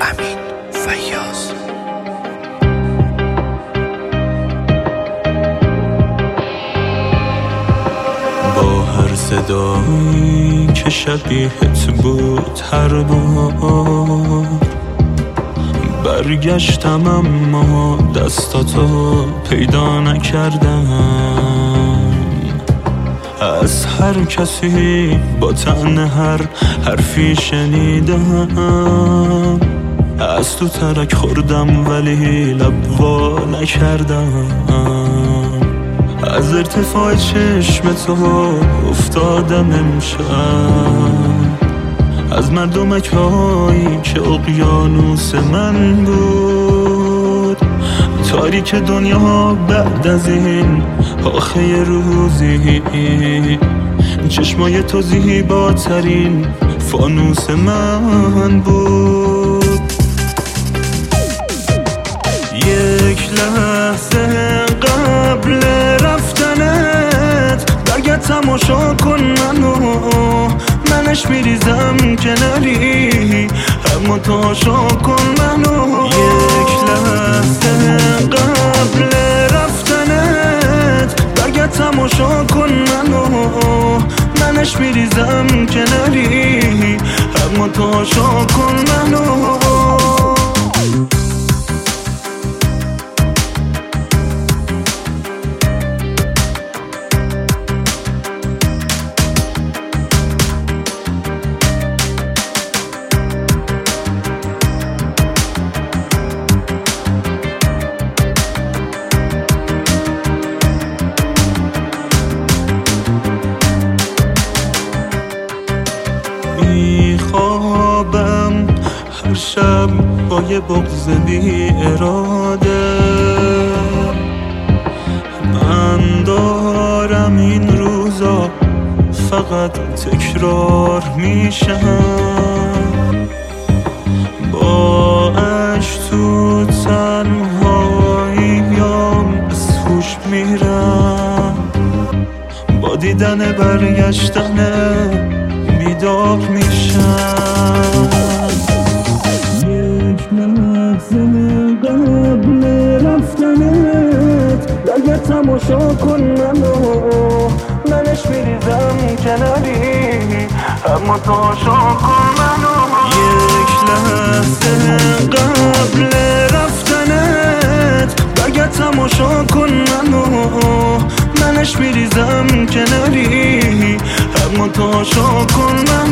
امین فیاض. با هر صدایی که شبیهت بود هر بار برگشتم، اما دستاتو پیدا نکردم. از هر کسی با طعن هر حرفی شنیدم، از تو ترک خوردم ولی لب وا نکردم. از ارتفاع چشم تو افتادم امشب، از مردمک هایی که اقیانوس من بود. تاریک دنیا بعد از این آخه روزی، چشمای تو زیباترین فانوس من بود. یک لحظه قبل رفتنت برگرد تماشا کن منش میریزم کناری، اما تاشا کن منو. یک لحظه قبل رفتنت برگرد تماشا کن منش میریزم کناری، اما تاشا کن منو. میخوابم هر شب با یه بغض بی اراده، من دارم این روزا فقط تکرار میشم. با عشق تو تنهاییام از هوش میرم، با دیدن برگشتن بیدار میشم. یک لحظه قبل رفتنت برگرد تماشا کن منش میریزم کناری، اما تاشا کن منو. یک لحظه قبل رفتنت برگرد تماشا کن منش میریزم کناری، اما تاشا کن منو.